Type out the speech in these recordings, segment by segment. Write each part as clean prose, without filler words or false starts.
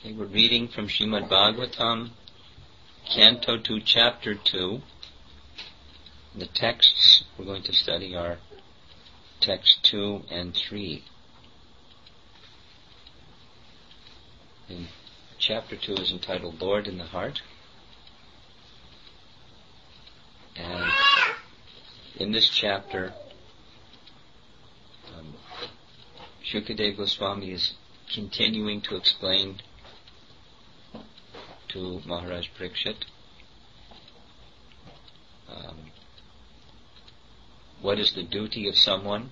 Okay, we're reading from Srimad Bhagavatam, Canto 2, Chapter 2. The texts we're going to study are text 2 and 3. And Chapter 2 is entitled Lord in the Heart. And in this chapter, Shukadeva Goswami is continuing to explain to Maharaj Parikshit what is the duty of someone,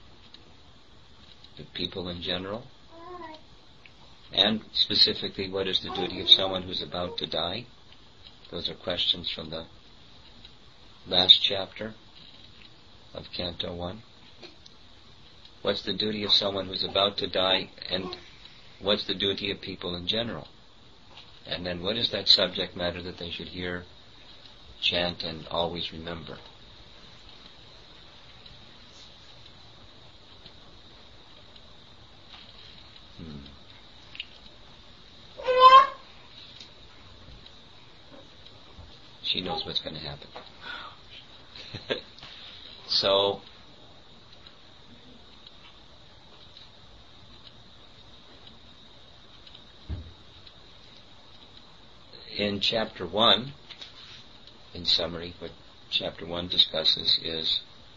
the people in general, and specifically what is the duty of someone who's about to die. Those are questions from the last chapter of Canto 1. What's the duty of someone who's about to die, and what's the duty of people in general? And then what is that subject matter that they should hear, chant, and always remember? She knows what's going to happen. So, in Chapter 1, in summary, what Chapter 1 discusses is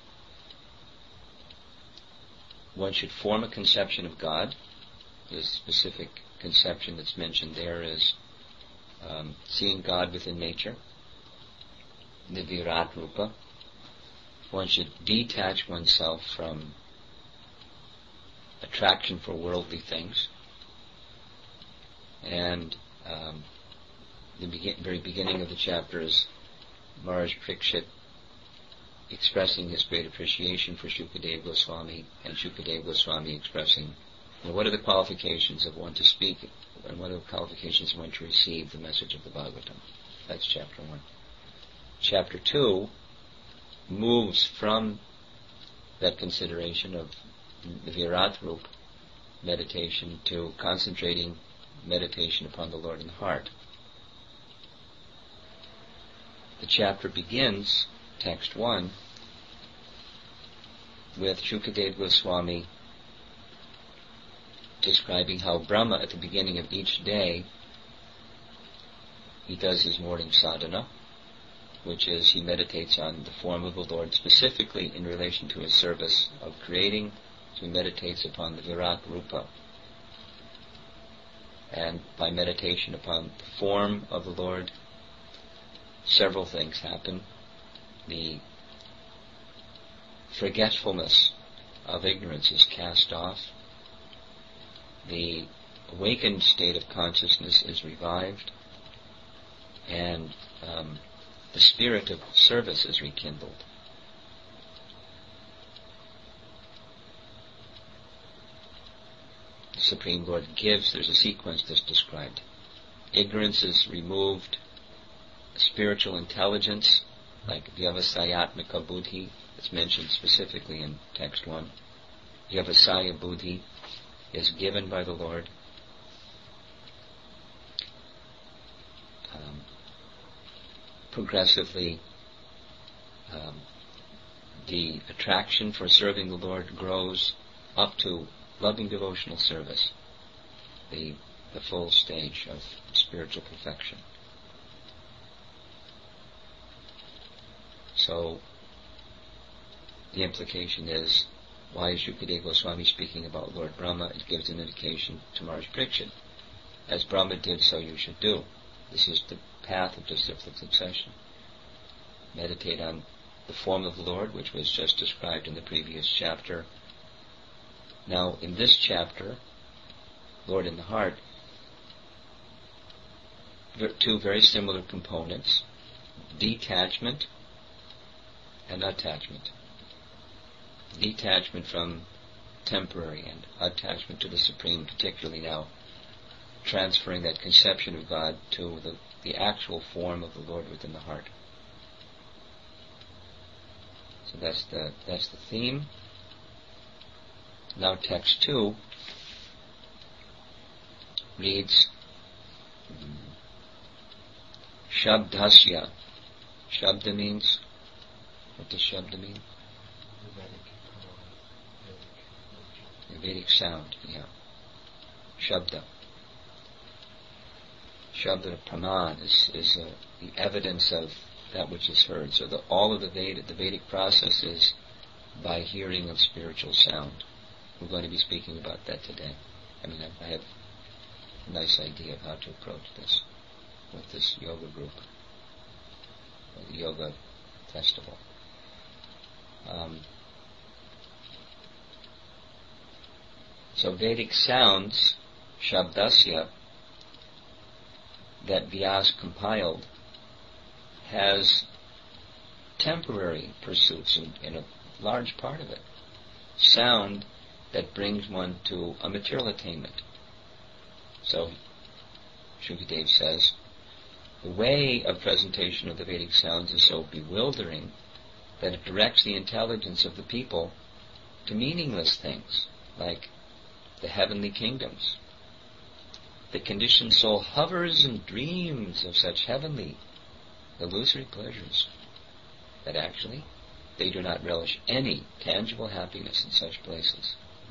one should form a conception of God. The specific conception that's mentioned there is seeing God within nature, the Virat Rupa. One should detach oneself from attraction for worldly things. And the very beginning of the chapter is Maharaj Parikshit expressing his great appreciation for Shukadeva Goswami, and Shukadeva Goswami expressing what are the qualifications of one to speak, and what are the qualifications of one to receive the message of the Bhagavatam. That's Chapter 1. Chapter 2 moves from that consideration of the Virat Rupa meditation to concentrating meditation upon the Lord in the heart. The chapter begins, text 1, with Shukadeva Goswami describing how Brahma, at the beginning of each day, he does his morning sadhana, which is he meditates on the form of the Lord, specifically in relation to his service of creating. So he meditates upon the Virat Rupa. And by meditation upon the form of the Lord, several things happen. The forgetfulness of ignorance is cast off. The awakened state of consciousness is revived. And the spirit of service is rekindled. The Supreme Lord gives, there's a sequence that's described. Ignorance is removed. Spiritual intelligence, like Vyavasayatmika Buddhi, that's mentioned specifically in text 1. Vyavasaya Buddhi is given by the Lord. Progressively, the attraction for serving the Lord grows up to loving devotional service, the full stage of spiritual perfection. So, the implication is, why is Shukadeva Goswami speaking about Lord Brahma? It gives an indication to Maharaj Parikshit. As Brahma did, so you should do. This is the path of disciplic succession. Meditate on the form of the Lord, which was just described in the previous chapter. Now, in this chapter, Lord in the Heart, two very similar components, detachment and attachment. Detachment from temporary and attachment to the Supreme, particularly now transferring that conception of God to the actual form of the Lord within the heart. So that's the theme. Now text 2 reads, Shabdasya. Shabda means, what does Shabda mean? The Vedic sound, yeah. Shabda. Shabda Praman is the evidence of that which is heard. So all of the Vedic process is by hearing of spiritual sound. We're going to be speaking about that today. I have a nice idea of how to approach this with this yoga group, or the yoga festival. So Vedic sounds, Shabdasya, that Vyas compiled, has temporary pursuits in a large part of it. Sound that brings one to a material attainment. So, Shukadeva says, the way of presentation of the Vedic sounds is so bewildering that it directs the intelligence of the people to meaningless things, like the heavenly kingdoms. The conditioned soul hovers and dreams of such heavenly, illusory pleasures that actually they do not relish any tangible happiness in such places.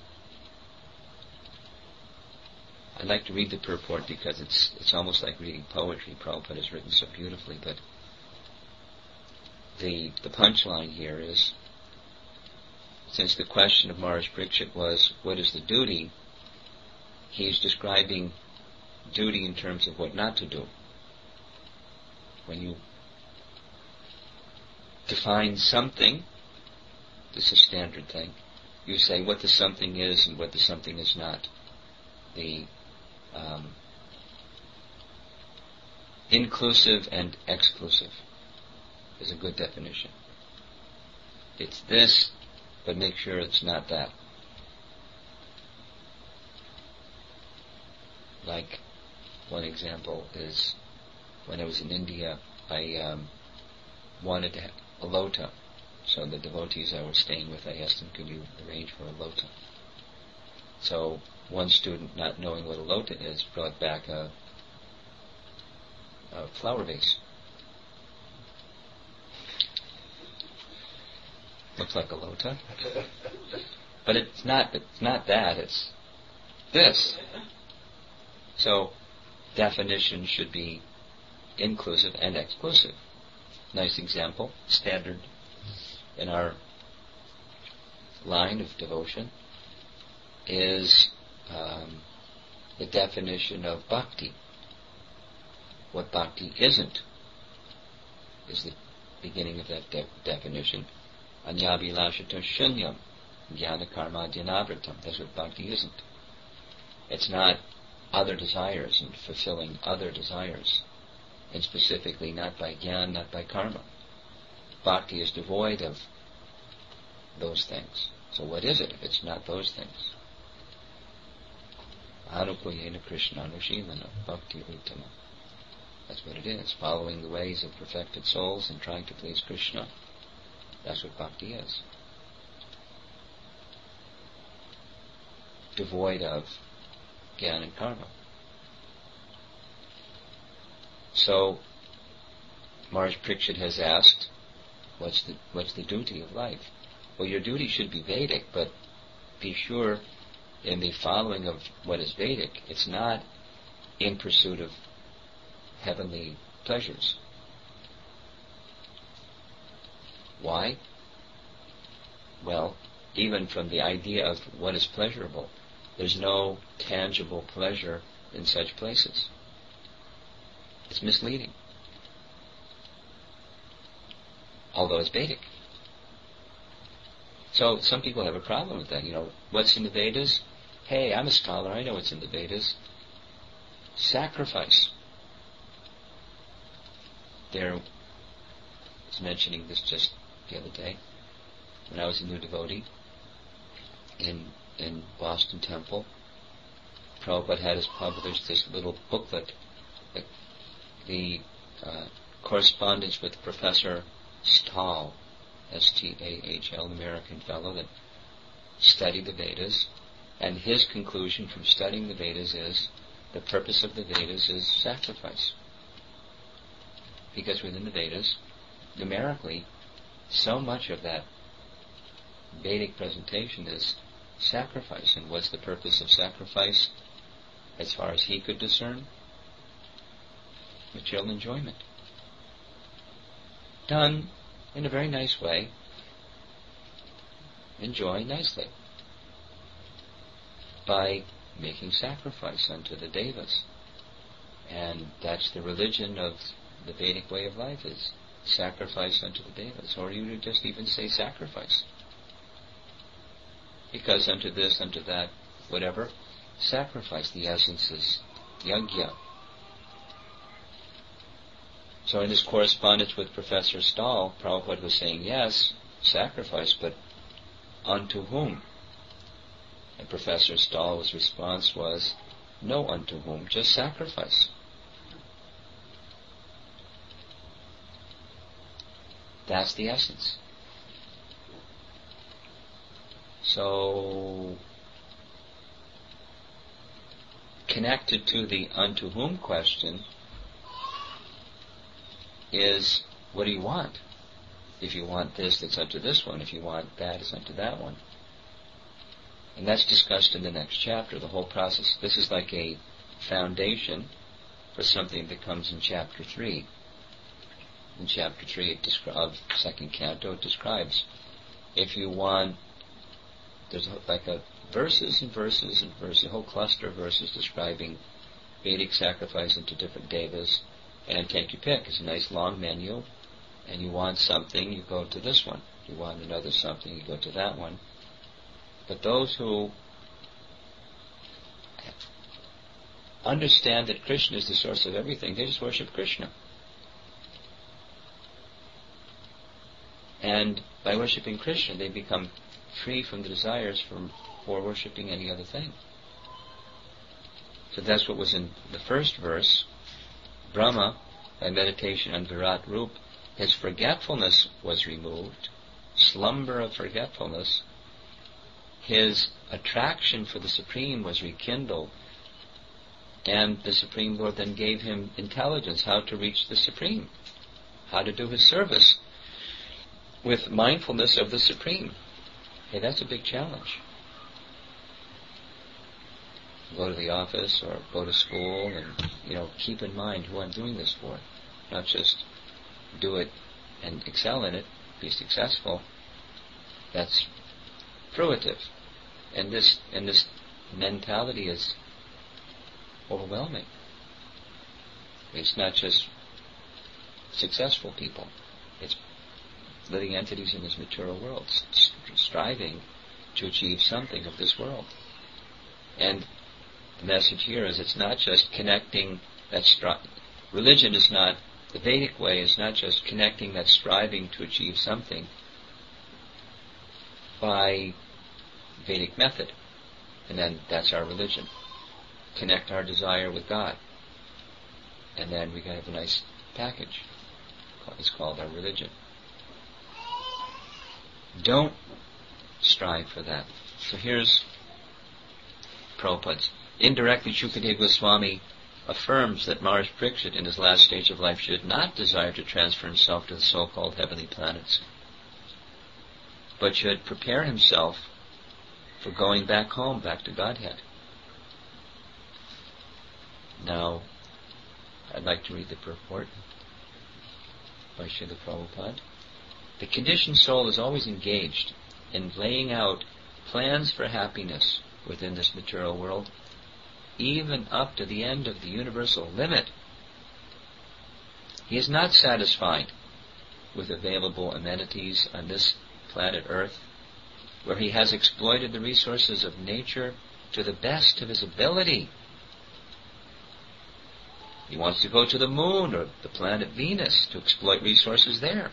I'd like to read the purport because it's almost like reading poetry. Prabhupada has written so beautifully, but the punchline here is, since the question of Maharaj Parikshit was, what is the duty? He's describing duty in terms of what not to do. When you define something, this is a standard thing, you say what the something is and what the something is not. The inclusive and exclusive is a good definition. It's this, but make sure it's not that. Like, one example is, when I was in India, I wanted to have a lota. So the devotees I was staying with, I asked them, could you arrange for a lota? So one student, not knowing what a lota is, brought back a flower vase. Looks like a lota. But it's not that, it's this. So definition should be inclusive and exclusive. Nice example, standard in our line of devotion, is the definition of bhakti. What bhakti isn't is the beginning of that definition. Anyabhilashata shunyam, jnana karma dhyanavritam. That's what bhakti isn't. It's not other desires and fulfilling other desires, and specifically not by jnana, not by karma. Bhakti is devoid of those things. So what is it if it's not those things? Anukuyena Krishna Anushilana Bhakti Uttama. That's what it is. Following the ways of perfected souls and trying to please Krishna. That's what bhakti is. Devoid of jnana and karma. So Maharaj Parikshit has asked, what's the duty of life? Well, your duty should be Vedic, but be sure in the following of what is Vedic, it's not in pursuit of heavenly pleasures. Why? Well, even from the idea of what is pleasurable, there's no tangible pleasure in such places. It's misleading. Although it's Vedic. So some people have a problem with that. What's in the Vedas? Hey, I'm a scholar, I know what's in the Vedas. Sacrifice. There, I was mentioning this just the other day, when I was a new devotee in Boston Temple. Prabhupada had us publish this little booklet, the correspondence with Professor Stahl, S-T-A-H-L, an American fellow that studied the Vedas, and his conclusion from studying the Vedas is the purpose of the Vedas is sacrifice. Because within the Vedas, numerically, so much of that Vedic presentation is sacrifice. And what's the purpose of sacrifice, as far as he could discern? Material enjoyment. Done in a very nice way. Enjoy nicely. By making sacrifice unto the devas. And that's the religion of the Vedic way of life, is sacrifice unto the devas. Or you would just even say sacrifice. Because unto this, unto that, whatever, sacrifice, the essence is yajna. So in his correspondence with Professor Stahl, Prabhupada was saying, yes, sacrifice, but unto whom? And Professor Stahl's response was, no unto whom, just sacrifice. That's the essence. So, connected to the unto whom question is, what do you want? If you want this, it's unto this one. If you want that, it's unto that one. And that's discussed in the next chapter, the whole process. This is like a foundation for something that comes in chapter 3. In chapter 3 of second canto, it describes, if you want, there's like a verses and verses and verses, a whole cluster of verses describing Vedic sacrifice into different devas, and take your pick. It's a nice long menu, and you want something, you go to this one. You want another something, you go to that one. But those who understand that Krishna is the source of everything, they just worship Krishna. And by worshipping Krishna, they become free from the desires for worshipping any other thing. So that's what was in the first verse. Brahma, by meditation on Virat Rup, his forgetfulness was removed, slumber of forgetfulness. His attraction for the Supreme was rekindled, and the Supreme Lord then gave him intelligence how to reach the Supreme, how to do his service with mindfulness of the Supreme. Hey, that's a big challenge. Go to the office or go to school and, keep in mind who I'm doing this for. Not just do it and excel in it, be successful. That's fruitive. And this mentality is overwhelming. It's not just successful people. It's living entities in this material world, striving to achieve something of this world. And the message here is, it's not just connecting that religion is not, the Vedic way is not just connecting that striving to achieve something by Vedic method, and then that's our religion. Connect our desire with God, and then we can have a nice package. It's called our religion. Don't strive for that. So here's Prabhupada's. Indirectly, Shukadeva Goswami affirms that Maharaj Parikshit in his last stage of life should not desire to transfer himself to the so-called heavenly planets, but should prepare himself for going back home, back to Godhead. Now, I'd like to read the purport by Srila Prabhupada. The conditioned soul is always engaged in laying out plans for happiness within this material world, even up to the end of the universal limit. He is not satisfied with available amenities on this planet Earth, where he has exploited the resources of nature to the best of his ability. He wants to go to the moon or the planet Venus to exploit resources there.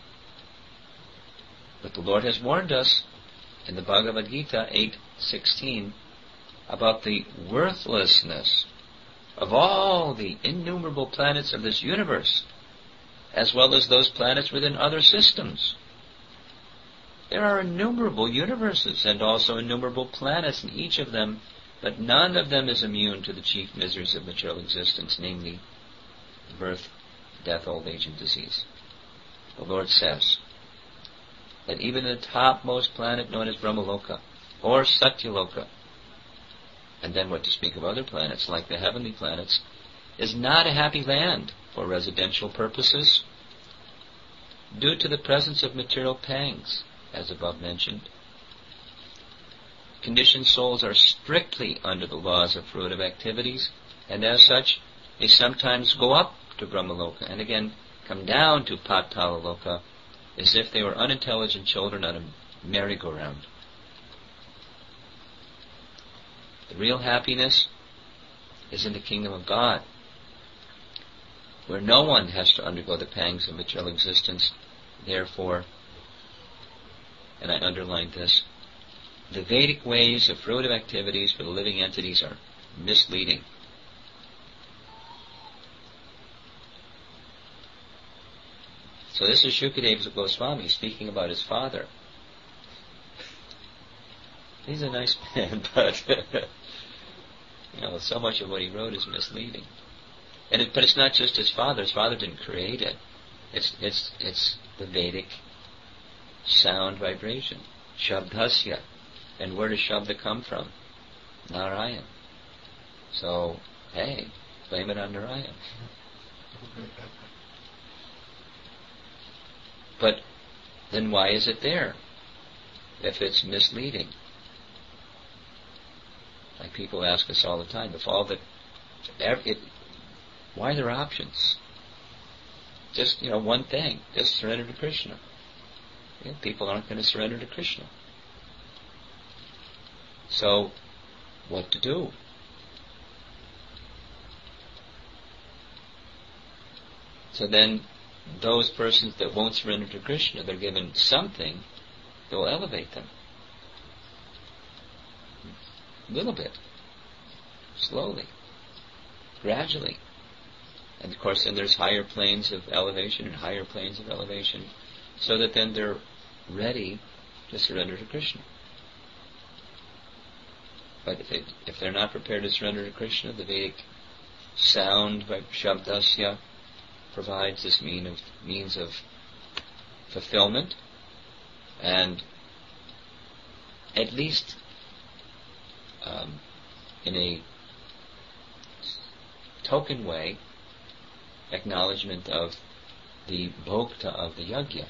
But the Lord has warned us in the Bhagavad Gita 8:16 about the worthlessness of all the innumerable planets of this universe, as well as those planets within other systems. There are innumerable universes and also innumerable planets in each of them, but none of them is immune to the chief miseries of material existence, namely the birth, death, old age, and disease. The Lord says that even the topmost planet known as Brahmaloka or Satyaloka, and then what to speak of other planets like the heavenly planets, is not a happy land for residential purposes due to the presence of material pangs, as above mentioned. Conditioned souls are strictly under the laws of fruitive activities, and as such, they sometimes go up to Brahmaloka and again come down to Patalaloka as if they were unintelligent children on a merry-go-round. The real happiness is in the kingdom of God, where no one has to undergo the pangs of material existence. Therefore, and I underlined this, the Vedic ways of fruitive activities for the living entities are misleading. So this is Shukadeva Goswami speaking about his father. He's a nice man, but so much of what he wrote is misleading. But it's not just his father. His father didn't create it. It's the Vedic sound vibration, Shabdasya. And where does Shabda come from? Narayan. So, hey, blame it on Narayan. But then why is it there if it's misleading? Like people ask us all the time, why are there options? Just, one thing, just surrender to Krishna. People aren't going to surrender to Krishna. So, what to do? So then, those persons that won't surrender to Krishna, they're given something that will elevate them. A little bit. Slowly. Gradually. And of course then there's higher planes of elevation and higher planes of elevation, so that then they're ready to surrender to Krishna. But if they're not prepared to surrender to Krishna, the Vedic sound by Shabdasya provides this means of fulfillment, and at least in a token way, acknowledgement of the bhokta of the yajna.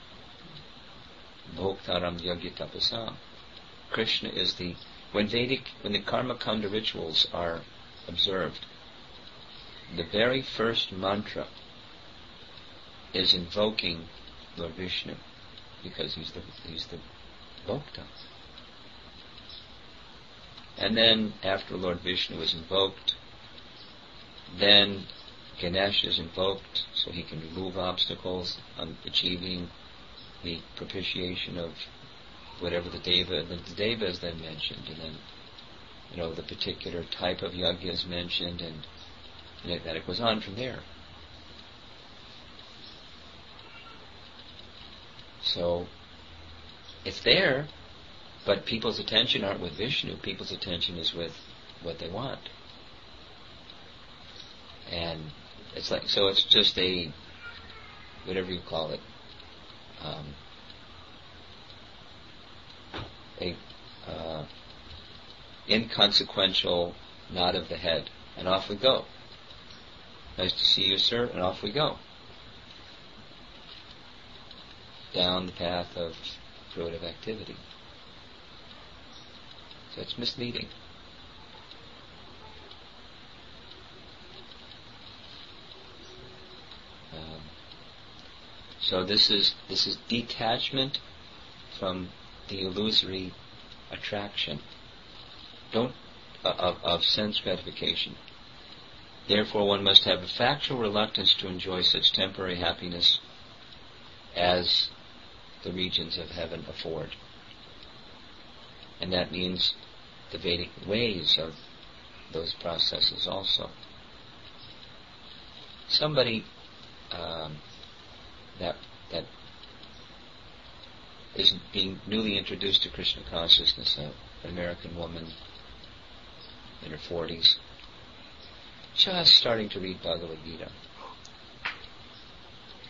Bhoktaram yajna tapasam. Krishna is when the karma kanda rituals are observed, the very first mantra is invoking Lord Vishnu, because he's the bhokta. And then after Lord Vishnu is invoked, then Ganesh is invoked so he can remove obstacles on achieving the propitiation of whatever the deva is then mentioned, and then the particular type of yajna is mentioned, and then it goes on from there. So it's there, but people's attention aren't with Vishnu. People's attention is with what they want. And it's just a, whatever you call it, inconsequential nod of the head, and off we go. Nice to see you, sir, and off we go. Down the path of fruitive activity. So it's misleading. So this is detachment from the illusory attraction of sense gratification. Therefore, one must have a factual reluctance to enjoy such temporary happiness as the regions of heaven afford. And that means the Vedic ways of those processes also. Somebody that is being newly introduced to Krishna consciousness, an American woman in her 40s, just starting to read Bhagavad Gita.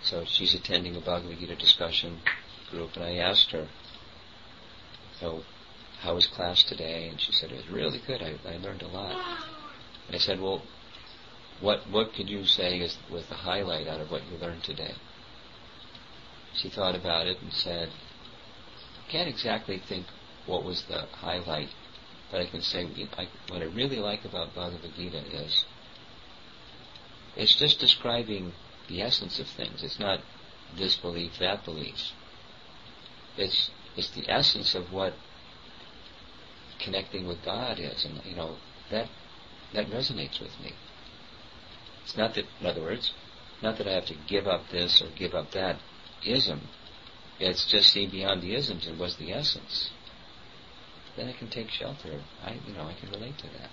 So she's attending a Bhagavad Gita discussion group, and I asked her, so, how was class today? And she said, it was really good. I learned a lot. And I said, well, what could you say was the highlight out of what you learned today? She thought about it and said, I can't exactly think what was the highlight, but I can say what I really like about Bhagavad Gita is it's just describing the essence of things. It's not this belief, that belief. It's the essence of what connecting with God is, and that resonates with me. It's not that, in other words, not that I have to give up this or give up that ism. It's just seeing beyond the isms and what's the essence. Then I can take shelter. I can relate to that.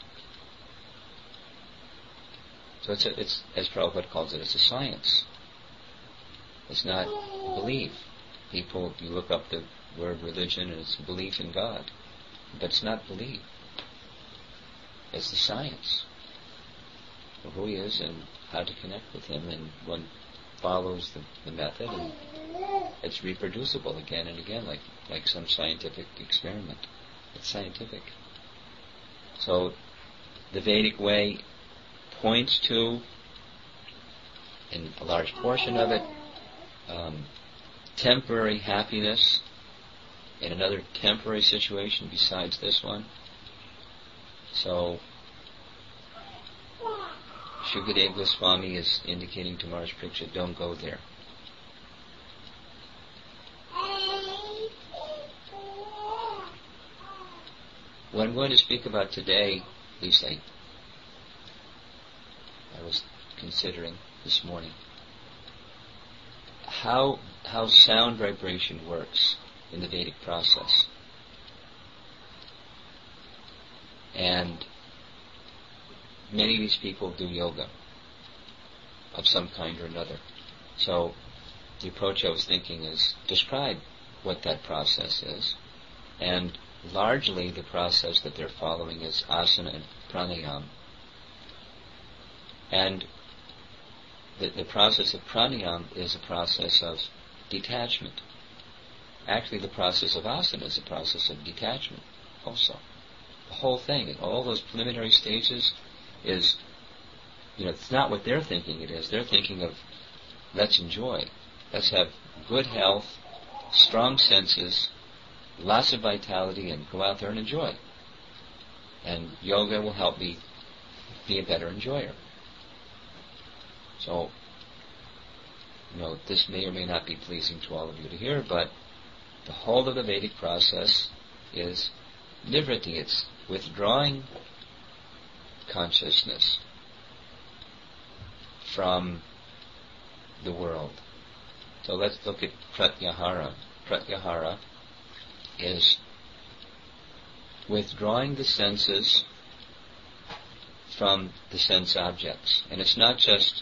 So it's as Prabhupada calls it, it's a science. It's not belief. You look up the word religion and it's belief in God. But it's not belief. It's the science of who He is and how to connect with Him, and one follows the method, and it's reproducible again and again, like some scientific experiment. It's scientific. So the Vedic way points to, in a large portion of it, temporary happiness in another temporary situation besides this one. So Shukadeva Goswami is indicating to Maharaj Parikshit, don't go there. What I'm going to speak about today, at least I was considering this morning, how sound vibration works in the Vedic process. And many of these people do yoga of some kind or another. So the approach I was thinking is describe what that process is. And largely the process that they're following is asana and pranayama. And the process of pranayama is a process of detachment. Actually, the process of asana is a process of detachment also. The whole thing, all those preliminary stages is, it's not what they're thinking it is. They're thinking of, let's enjoy. Let's have good health, strong senses, lots of vitality, and go out there and enjoy. And yoga will help me be a better enjoyer. So, this may or may not be pleasing to all of you to hear, but the whole of the Vedic process is nivritti. It's withdrawing consciousness from the world. So let's look at pratyahara. Pratyahara is withdrawing the senses from the sense objects. And it's not just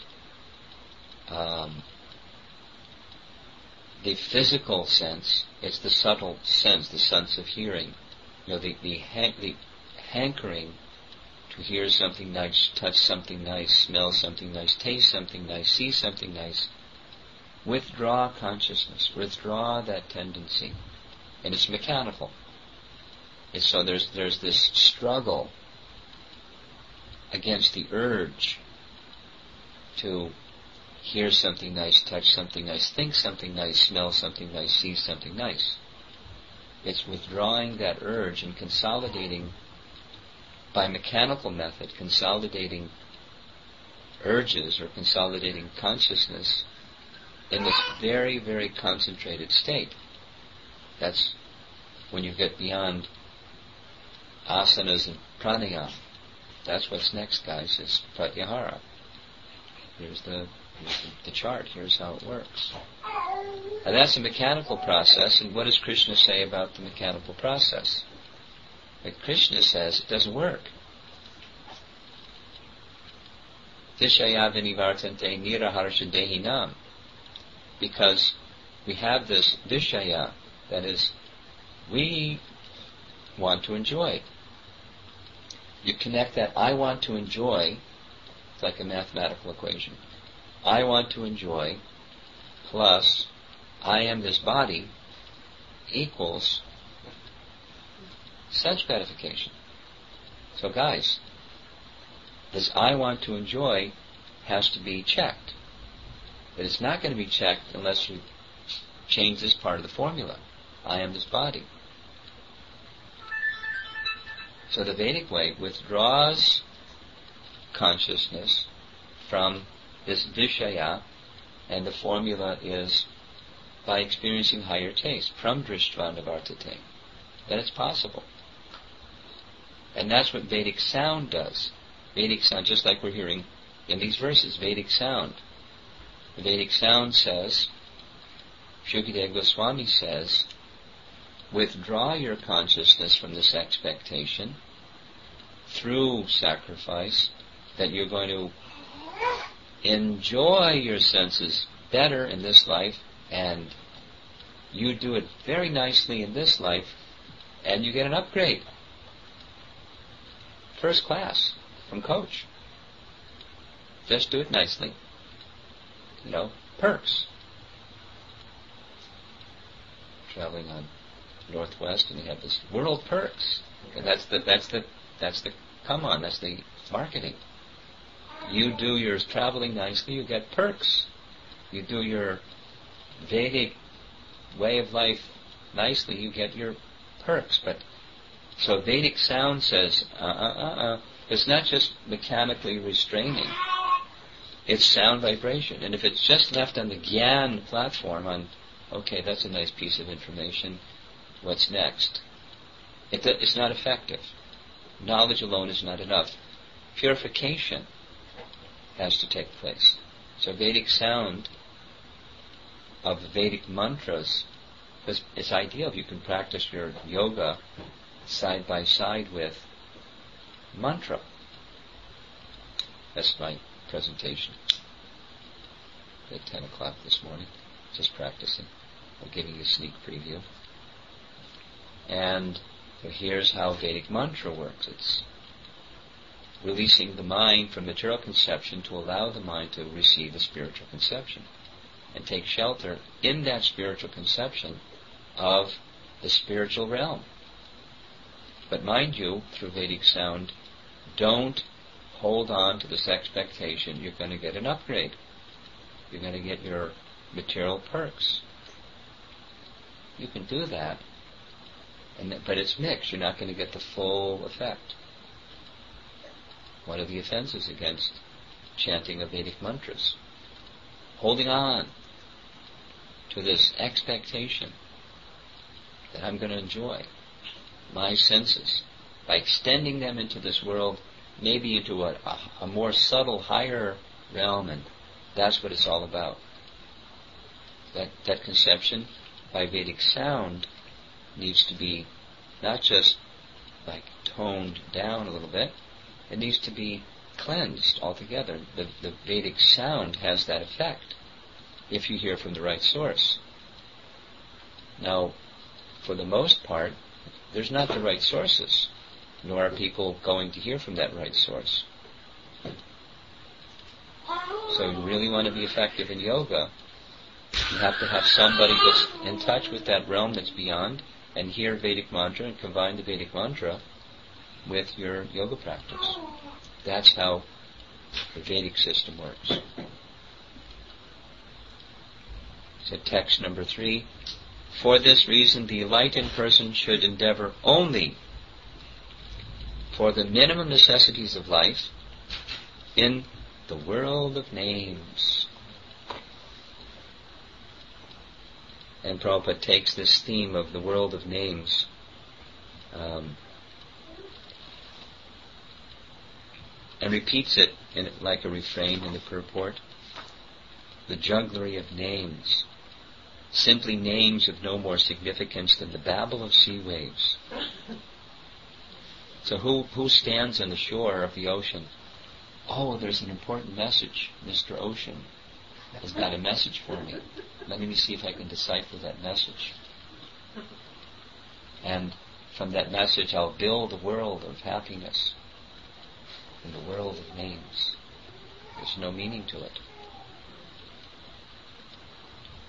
the physical sense, it's the subtle sense, the sense of hearing. The hankering to hear something nice, touch something nice, smell something nice, taste something nice, see something nice. Withdraw consciousness, withdraw that tendency. And it's mechanical. So there's this struggle against the urge to hear something nice, touch something nice, think something nice, smell something nice, see something nice. It's withdrawing that urge and consolidating, by mechanical method, consolidating urges or consolidating consciousness in this very, very concentrated state. That's when you get beyond asanas and pranayama. That's what's next, guys, is pratyahara. Here's the chart. Here's how it works. And that's a mechanical process, and what does Krishna say about the mechanical process? Like Krishna says, it doesn't work. Vishaya vinivartante niraharsha dehinam. Because we have this vishaya, that is, we want to enjoy. You connect that I want to enjoy, it's like a mathematical equation. I want to enjoy plus I am this body equals sense gratification. So guys, this I want to enjoy has to be checked. But it's not going to be checked unless you change this part of the formula. I am this body. So the Vedic way withdraws consciousness from this Vishaya, and the formula is by experiencing higher taste, from Drishtva Nivartate. Then it's possible. And that's what Vedic sound does. Vedic sound, just like we're hearing in these verses, Vedic sound. The Vedic sound says, Shukadeva Goswami says, withdraw your consciousness from this expectation through sacrifice that you're going to enjoy your senses better in this life, and you do it very nicely in this life, and you get an upgrade. First class from coach. Just do it nicely. Perks. Traveling on Northwest, and you have this world perks, and that's the come on, that's the marketing. You do your traveling nicely, you get perks. You do your Vedic way of life nicely, you get your perks. But so Vedic sound says, it's not just mechanically restraining. It's sound vibration. And if it's just left on the Gyan platform, okay, that's a nice piece of information, what's next? It's not effective. Knowledge alone is not enough. Purification has to take place. So Vedic sound of the Vedic mantras is ideal. You can practice your yoga side by side with mantra. That's my presentation at 10 o'clock this morning. Just practicing. I'm giving you a sneak preview. And here's how Vedic mantra works. It's releasing the mind from material conception to allow the mind to receive a spiritual conception and take shelter in that spiritual conception of the spiritual realm. But mind you, through Vedic sound, don't hold on to this expectation you're going to get an upgrade. You're going to get your material perks. You can do that, but it's mixed. You're not going to get the full effect. One of the offenses against chanting of Vedic mantras. Holding on to this expectation that I'm going to enjoy my senses by extending them into this world, maybe into a more subtle, higher realm, and that's what it's all about. That conception by Vedic sound needs to be not just like toned down a little bit, it needs to be cleansed altogether. The Vedic sound has that effect if you hear from the right source. Now, for the most part, there's not the right sources, nor are people going to hear from that right source. So you really want to be effective in yoga, you have to have somebody that's in touch with that realm that's beyond, and hear Vedic mantra and combine the Vedic mantra with your yoga practice. That's how the Vedic system works. So text number 3. For this reason, the enlightened person should endeavor only for the minimum necessities of life in the world of names. And Prabhupada takes this theme of the world of names and repeats it like a refrain in the purport. The jugglery of names, simply names of no more significance than the babble of sea waves. So who stands on the shore of the ocean? Oh, there's an important message. Mr. Ocean has got a message for me. Let me see if I can decipher that message. And from that message I'll build a world of happiness in the world of names. There's no meaning to it.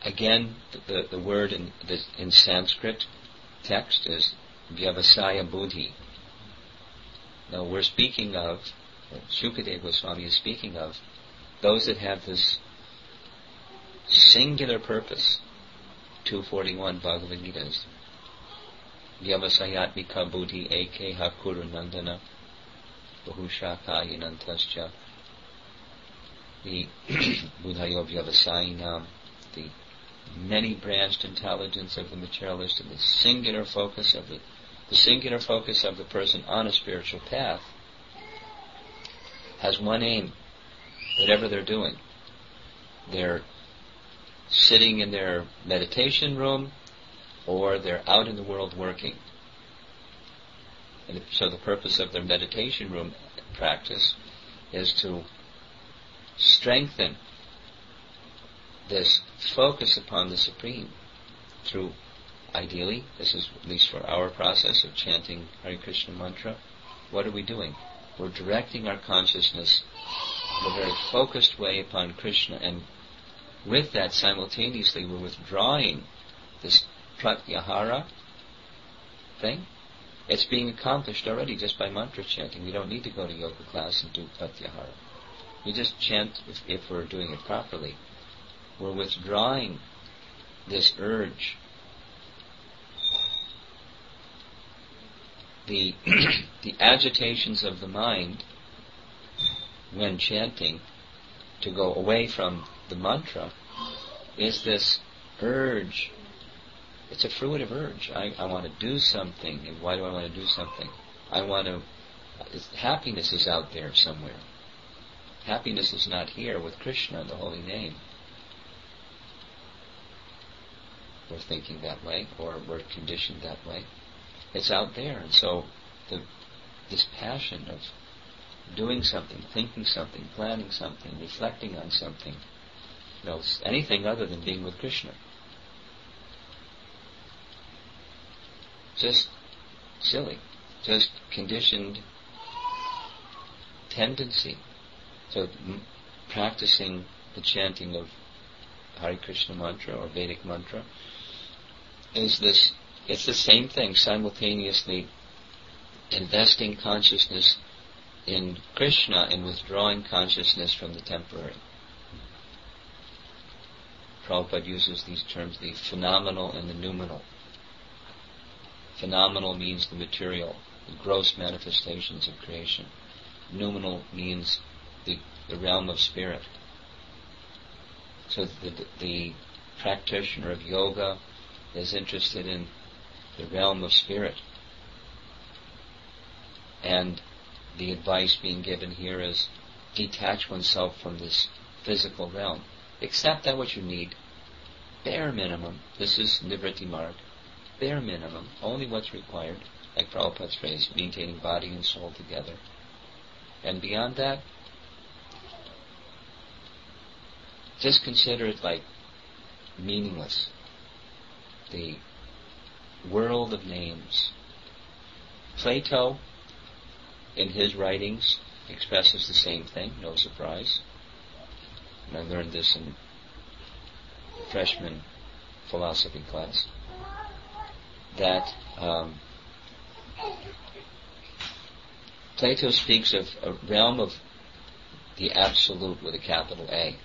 again, the word in Sanskrit text is Vyavasaya Buddhi. Now we're speaking of, Shukadeva Goswami is speaking of, those that have this singular purpose. 241 Bhagavad Gita is Vyavasayatmika Buddhi Eke Hakuru Nandana Bahushaka Yanantascha, the Buddhayo Vyavasayinam, the many-branched intelligence of the materialist, and the singular focus of the person on a spiritual path has one aim, whatever they're doing. They're sitting in their meditation room, or they're out in the world working. And so the purpose of their meditation room practice is to strengthen this focus upon the Supreme through, ideally, this is at least for our process of chanting Hare Krishna mantra, what are we doing? We're directing our consciousness in a very focused way upon Krishna, and with that simultaneously we're withdrawing this pratyahara thing. It's being accomplished already just by mantra chanting. We don't need to go to yoga class and do pratyahara. We just chant if we're doing it properly. We're withdrawing this urge. The agitations of the mind when chanting to go away from the mantra is this urge. It's a fruitive urge. I want to do something. And why do I want to do something? Happiness is out there somewhere. Happiness is not here with Krishna and the holy name. We're thinking that way, or we're conditioned that way. It's out there, and so this passion of doing something, thinking something, planning something, reflecting on something, anything other than being with Krishna. Just silly, just conditioned tendency. So practicing the chanting of Hare Krishna mantra or Vedic mantra is this. It's the same thing, simultaneously investing consciousness in Krishna and withdrawing consciousness from the temporary. Prabhupada uses these terms, the phenomenal and the noumenal. Phenomenal means the material, the gross manifestations of creation. Noumenal means the realm of spirit. So the practitioner of yoga is interested in the realm of spirit. And the advice being given here is detach oneself from this physical realm. Accept that what you need, bare minimum. This is Nivritti Marg. Bare minimum, only what's required, like Prabhupada's phrase, maintaining body and soul together. And beyond that, just consider it like meaningless. The world of names. Plato, in his writings, expresses the same thing, no surprise. And I learned this in freshman philosophy class, that Plato speaks of a realm of the absolute with a capital A.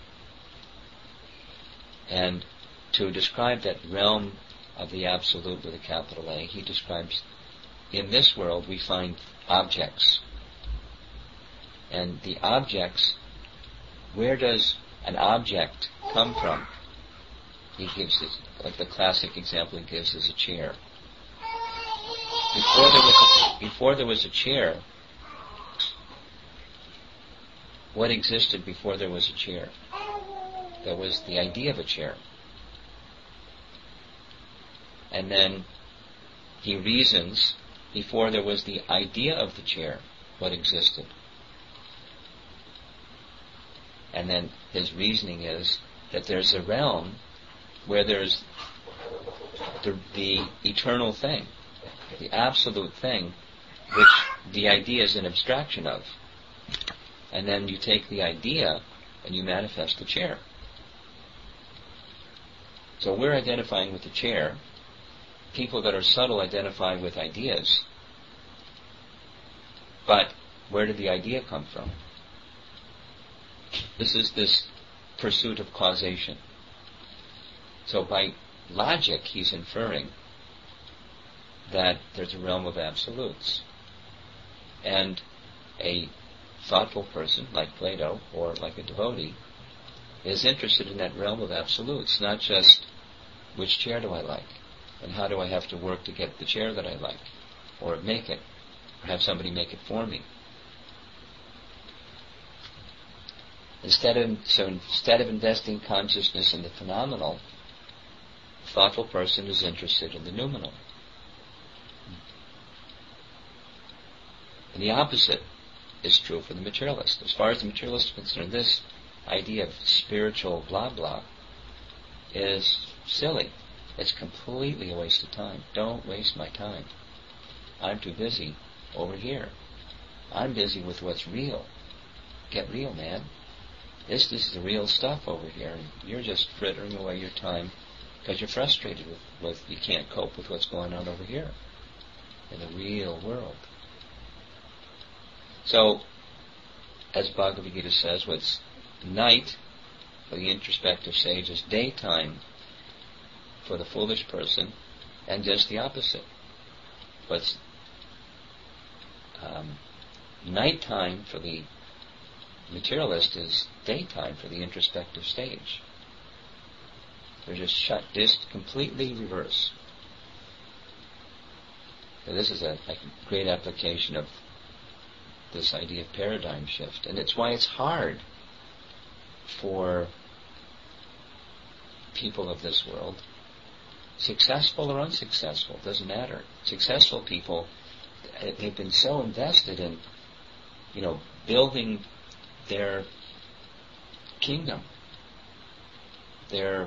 And to describe that realm of the absolute with a capital A, he describes, in this world we find objects. And the objects, where does an object come from? He gives this, like the classic example he gives is a chair. Before there was a chair, what existed before there was a chair? There was the idea of a chair. And then he reasons, before there was the idea of the chair, what existed. And then his reasoning is that there's a realm where there's the eternal thing, the absolute thing, which the idea is an abstraction of. And then you take the idea and you manifest the chair. So we're identifying with the chair. People that are subtle identify with ideas. But where did the idea come from? This is this pursuit of causation. So by logic, he's inferring that there's a realm of absolutes. And a thoughtful person, like Plato, or like a devotee, is interested in that realm of absolutes, not just which chair do I like, and how do I have to work to get the chair that I like, or make it, or have somebody make it for me. Instead of investing consciousness in the phenomenal, a thoughtful person is interested in the noumenal. And the opposite is true for the materialist. As far as the materialist is concerned, this idea of spiritual blah blah is silly. It's completely a waste of time. Don't waste my time. I'm too busy over here. I'm busy with what's real. Get real, man. This is the real stuff over here. And you're just frittering away your time because you're frustrated with you can't cope with what's going on over here in the real world. So, as Bhagavad Gita says, what's night for the introspective sage is daytime for the foolish person, and just the opposite. What's nighttime for the materialist is daytime for the introspective stage. They're just completely reverse. So this is a great application of this idea of paradigm shift, and it's why it's hard for people of this world, successful or unsuccessful, doesn't matter. Successful people, they've been so invested in, building their kingdom, their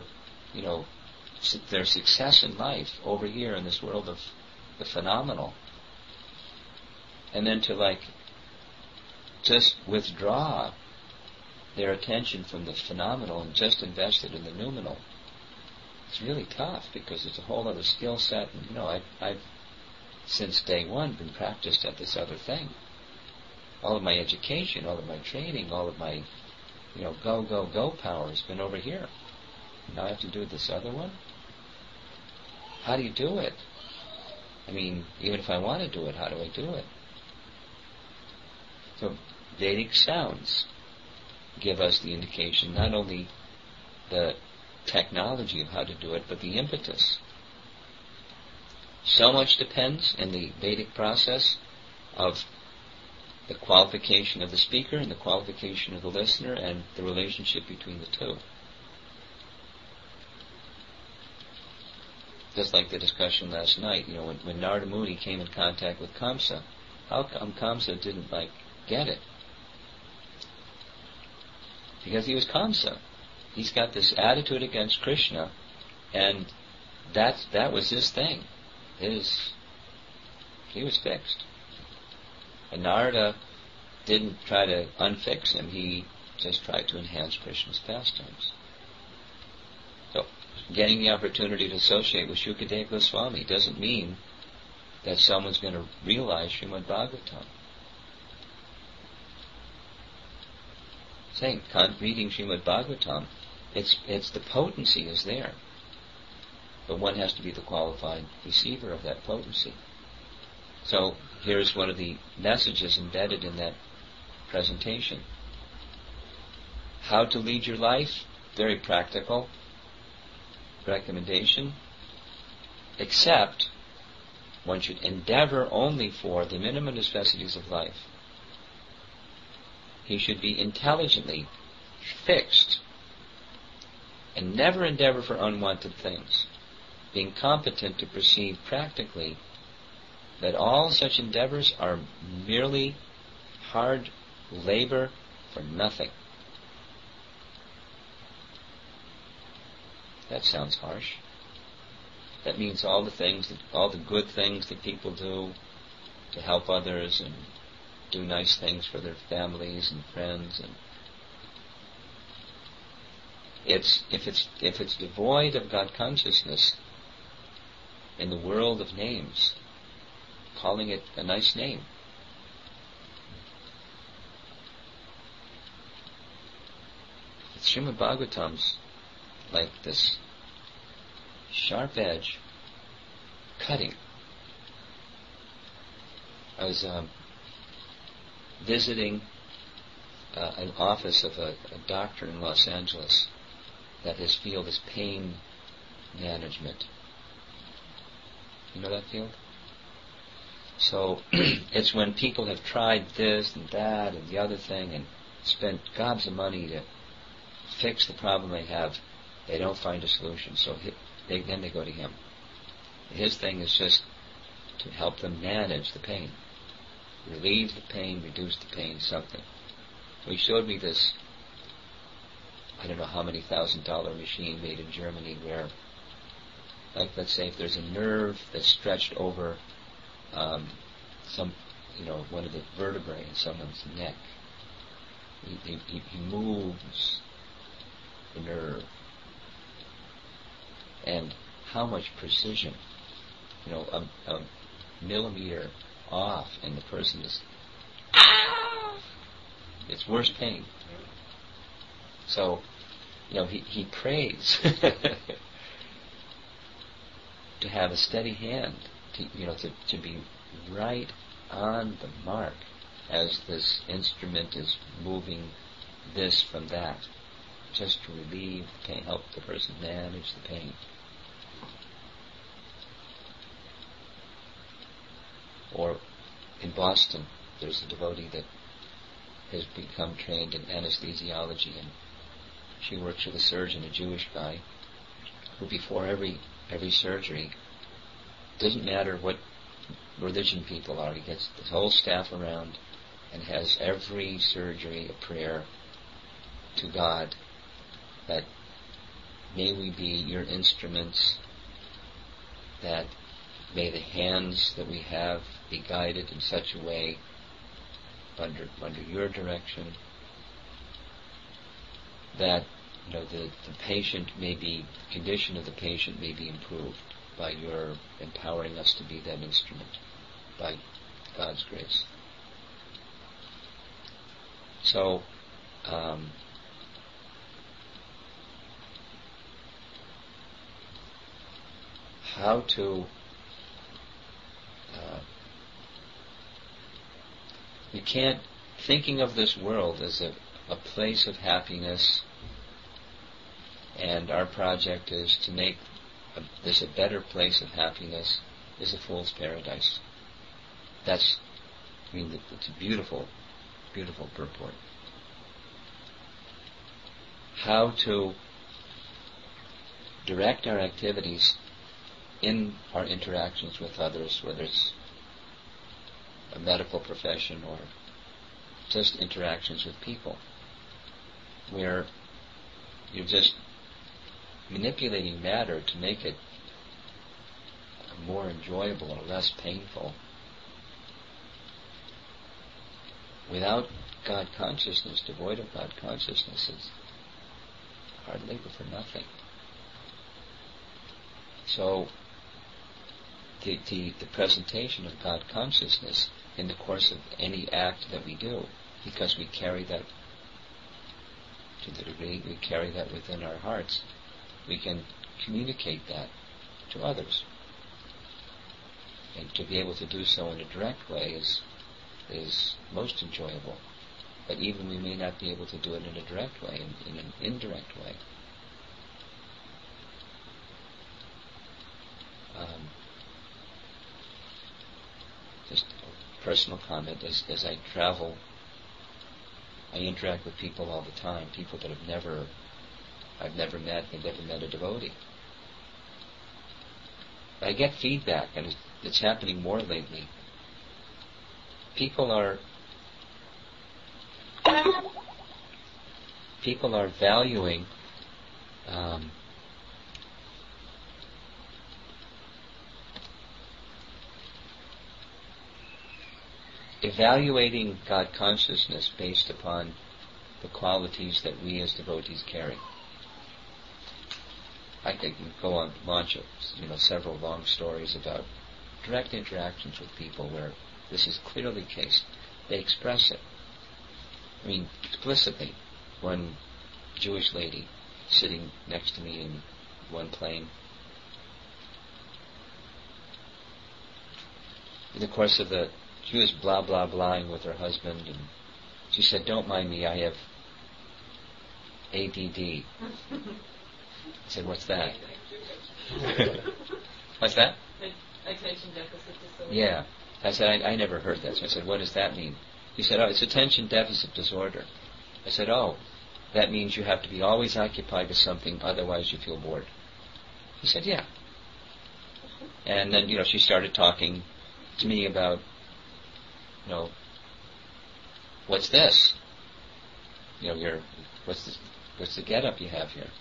success in life over here in this world of the phenomenal, and then to just withdraw their attention from the phenomenal and just invest it in the noumenal. It's really tough because it's a whole other skill set, and I've since day one been practiced at this other thing. All of my education, all of my training, all of my go power has been over here. Now I have to do this other one? How do you do it? I mean, even if I want to do it, how do I do it? So Vedic sounds give us the indication, not only the technology of how to do it, but the impetus. So much depends in the Vedic process of the qualification of the speaker and the qualification of the listener and the relationship between the two. Just like the discussion last night, when Narada Muni came in contact with Kamsa, how come Kamsa didn't get it? Because he was Kamsa. He's got this attitude against Krishna, and that was his thing. He was fixed. And Narada didn't try to unfix him, he just tried to enhance Krishna's pastimes. So, getting the opportunity to associate with Shukadeva Goswami doesn't mean that someone's going to realize Srimad Bhagavatam. Saying, reading Srimad Bhagavatam, it's the potency is there. But one has to be the qualified receiver of that potency. So, here's one of the messages embedded in that presentation. How to lead your life, very practical recommendation, except one should endeavor only for the minimum necessities of life. He should be intelligently fixed and never endeavor for unwanted things, being competent to perceive practically that all such endeavors are merely hard labor for nothing. That sounds harsh. That means all the good things that people do to help others and do nice things for their families and friends, and if it's devoid of God consciousness in the world of names, calling it a nice name. Srimad Bhagavatam's like this sharp edge cutting. I was visiting an office of a doctor in Los Angeles that his field is pain management. You know that field? So it's when people have tried this and that and the other thing and spent gobs of money to fix the problem they have, they don't find a solution. So then they go to him. His thing is just to help them manage the pain. Relieve the pain, reduce the pain, something. So he showed me this, I don't know how many $1,000 machine made in Germany where, like, let's say if there's a nerve that's stretched over one of the vertebrae in someone's neck, he moves the nerve. And how much precision, a millimeter off, and the person is, it's worse pain. So, he prays to have a steady hand, to be right on the mark as this instrument is moving this from that, just to relieve the pain, help the person manage the pain. Or in Boston, there's a devotee that has become trained in anesthesiology, and she works with a surgeon, a Jewish guy, who before every surgery, doesn't matter what religion people are, he gets the whole staff around and has every surgery a prayer to God that may we be your instruments, that may the hands that we have be guided in such a way under your direction that the condition of the patient may be improved by your empowering us to be that instrument by God's grace. So how to you can't, thinking of this world as a place of happiness, and our project is to make this a better place of happiness, is a fool's paradise. It's a beautiful, beautiful purport. How to direct our activities in our interactions with others, whether it's a medical profession or just interactions with people, where you're just manipulating matter to make it more enjoyable or less painful. Without God consciousness, devoid of God consciousness, it's hard labor for nothing. So the presentation of God consciousness in the course of any act that we do, because we carry that to the degree we carry that within our hearts, we can communicate that to others. And to be able to do so in a direct way is most enjoyable. But even we may not be able to do it in a direct way, in an indirect way. Just a personal comment, as I travel, I interact with people all the time, people that I've never met, they've never met a devotee. I get feedback, and it's happening more lately. People are valuing evaluating God consciousness based upon the qualities that we as devotees carry. I could go on launch several long stories about direct interactions with people where this is clearly the case. They express it. I mean, explicitly. One Jewish lady sitting next to me in one plane. In the course of she was blah blah blahing with her husband, and she said, "Don't mind me, I have ADD." I said, "What's that?" What's that? Attention deficit disorder. Yeah. I said, I never heard that. So I said, "What does that mean?" He said, "Oh, it's attention deficit disorder." I said, "Oh, that means you have to be always occupied with something, otherwise you feel bored." He said, "Yeah." And then, she started talking to me about, what's this? What's the get-up you have here?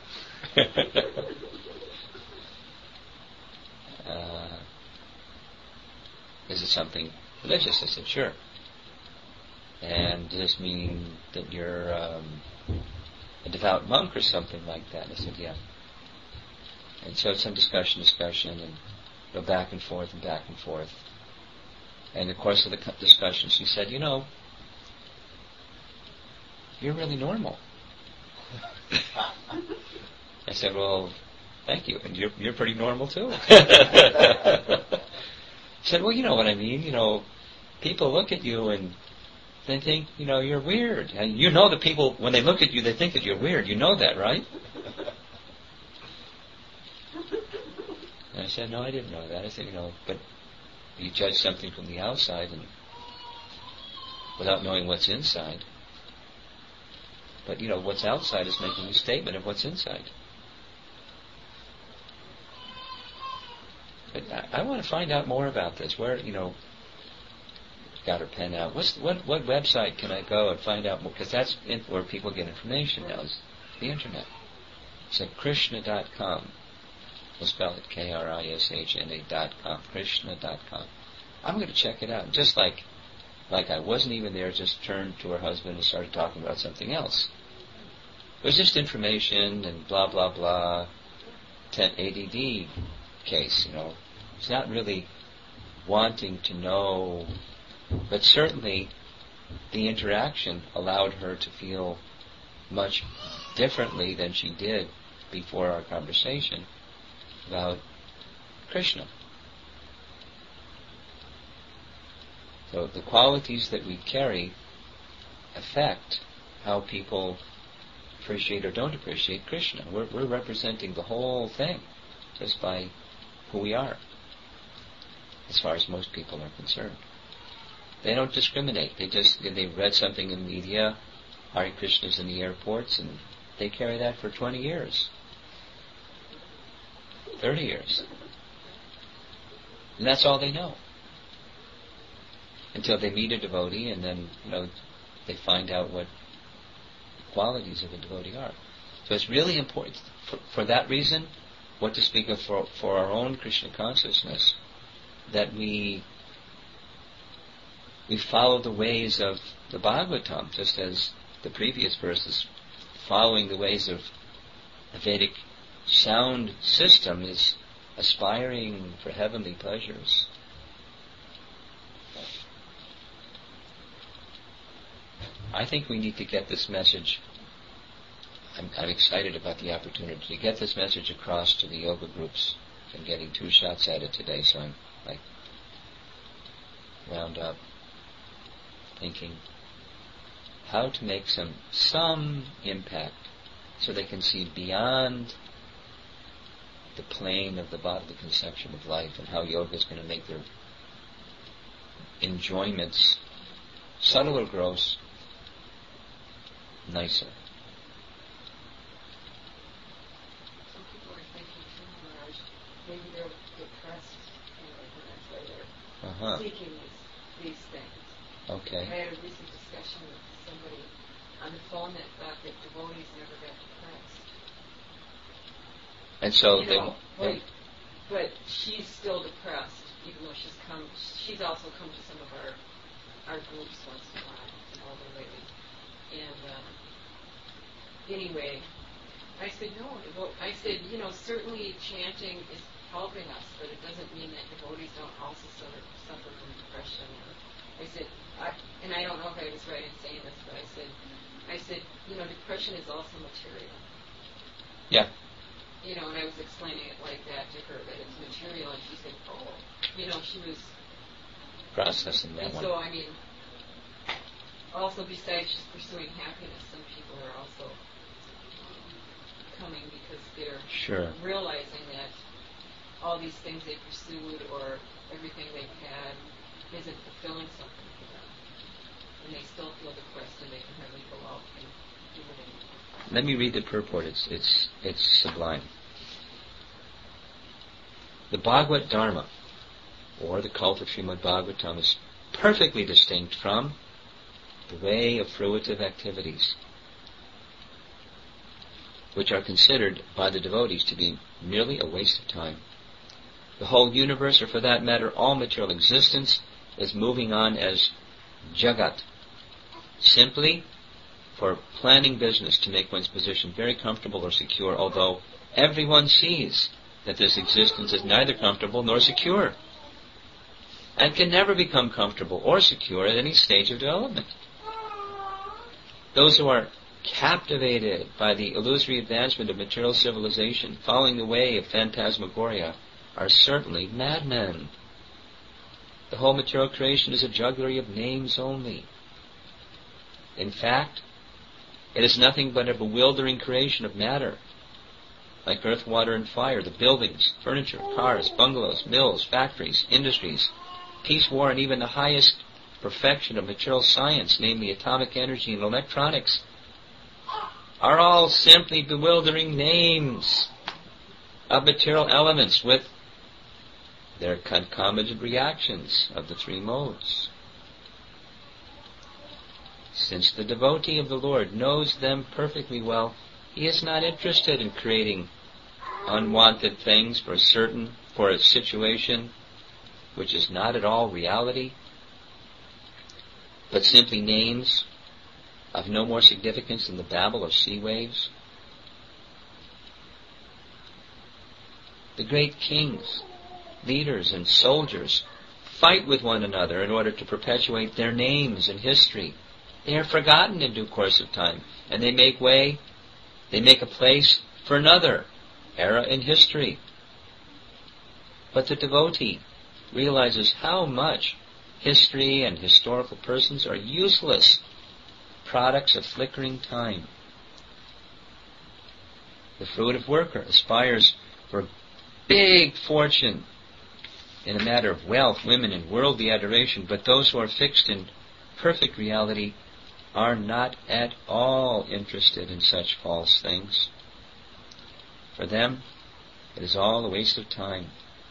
Is it something religious? I said, "Sure." "And does this mean that you're a devout monk or something like that?" I said, "Yeah." And so some discussion, and go back and forth. And in the course of the discussion, she said, "You're really normal." I said, "Well, thank you. And you're pretty normal too." She said, "Well, you know what I mean. People look at you and they think, you're weird. And the people, when they look at you, they think that you're weird. You know that, right?" And I said, "No, I didn't know that." I said, but you judge something from the outside and without knowing what's inside. But, what's outside is making a statement of what's inside. But I want to find out more about this. Where, got her pen out. What website can I go and find out more? Because that's where people get information now, is the internet. It's at Krishna.com. We'll spell it KRISHNA.com. Krishna.com. I'm going to check it out. Just like I wasn't even there, just turned to her husband and started talking about something else. It was just information and blah, blah, blah. ADD case, It's not really wanting to know, but certainly the interaction allowed her to feel much differently than she did before our conversation about Krishna. So the qualities that we carry affect how people appreciate or don't appreciate Krishna. We're representing the whole thing just by who we are, as far as most people are concerned. They don't discriminate. They've read something in the media, Hare Krishna's in the airports, and they carry that for 20 years, 30 years. And that's all they know. Until they meet a devotee, and then, they find out what the qualities of a devotee are. So it's really important, for that reason, what to speak of for our own Krishna consciousness, that we follow the ways of the Bhagavatam, just as the previous verses, following the ways of the Vedic sound system is aspiring for heavenly pleasures. I think we need to get this message. I'm excited about the opportunity to get this message across to the yoga groups. I'm getting 2 shots at it today, so I'm wound up thinking how to make some impact so they can see beyond the plane of the bodily conception of life, and how yoga is going to make their enjoyments, subtle or gross, nicer. Some people are thinking too, Maharaj, maybe they're depressed, that's why they're seeking these things. Okay. I had a recent discussion with somebody on the phone that thought that devotees never got depressed. And so but she's still depressed, even though she's also come to some of our groups once in a while, lately. And anyway, I said, no. I said, certainly chanting is helping us, but it doesn't mean that devotees don't also suffer from depression. I said, and I don't know if I was right in saying this, but I said, depression is also material. Yeah. And I was explaining it like that to her, that it's material, and she said, oh, she was processing that one. So, also besides just pursuing happiness, some people are also coming because they're realizing that all these things they pursued or everything they've had isn't fulfilling something for them. And they still feel depressed and they can hardly go out and do it anymore. Let me read the purport. It's sublime. The Bhagavad Dharma, or the cult of Srimad Bhagavatam, is perfectly distinct from the way of fruitive activities, which are considered by the devotees to be merely a waste of time. The whole universe, or for that matter, all material existence, is moving on as jagat, simply for planning business to make one's position very comfortable or secure, although everyone sees that this existence is neither comfortable nor secure, and can never become comfortable or secure at any stage of development. Those who are captivated by the illusory advancement of material civilization, following the way of phantasmagoria, are certainly madmen. The whole material creation is a jugglery of names only. In fact, it is nothing but a bewildering creation of matter, like earth, water, and fire, the buildings, furniture, cars, bungalows, mills, factories, industries, peace, war, and even the highest perfection of material science, namely atomic energy and electronics, are all simply bewildering names of material elements with their concomitant reactions of the three modes. Since the devotee of the Lord knows them perfectly well, he is not interested in creating unwanted things for a situation which is not at all reality, but simply names of no more significance than the babble of sea waves. The great kings, leaders, and soldiers fight with one another in order to perpetuate their names in history. They are forgotten in due course of time, and they make a place for another era in history. But the devotee realizes how much history and historical persons are useless products of flickering time. The fruitive worker aspires for big fortune in a matter of wealth, women, and worldly adoration, but those who are fixed in perfect reality are not at all interested in such false things. For them, it is all a waste of time.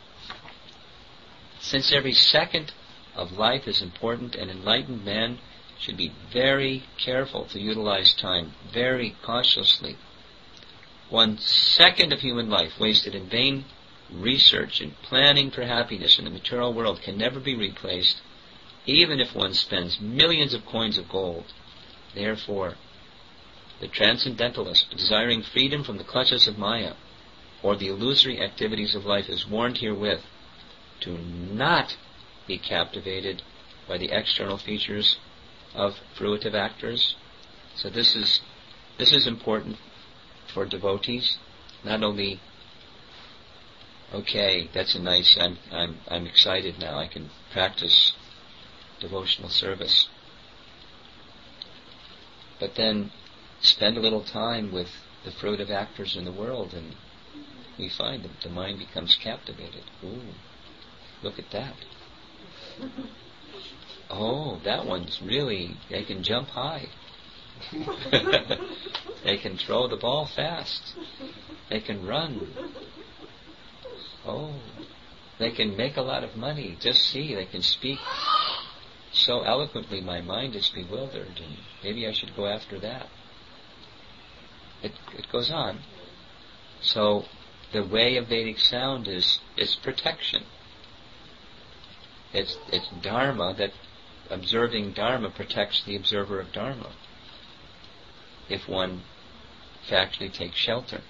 Since every second of life is important, an enlightened man should be very careful to utilize time, very cautiously. 1 second of human life wasted in vain research and planning for happiness in the material world can never be replaced, even if one spends millions of coins of gold. Therefore, the transcendentalist, desiring freedom from the clutches of Maya, or the illusory activities of life, is warned herewith to not be captivated by the external features of fruitive actors. So this is important for devotees. Not only, okay, that's a nice, I'm excited now, I can practice devotional service. But then spend a little time with the fruitive actors in the world, and we find that the mind becomes captivated. Ooh, look at that. Oh, that one's really, they can jump high. They can throw the ball fast. They can run. Oh, they can make a lot of money. Just see, they can speak so eloquently, my mind is bewildered, and maybe I should go after that. It goes on. So the way of Vedic sound is protection. It's Dharma, that observing Dharma protects the observer of Dharma. If one to actually take shelter.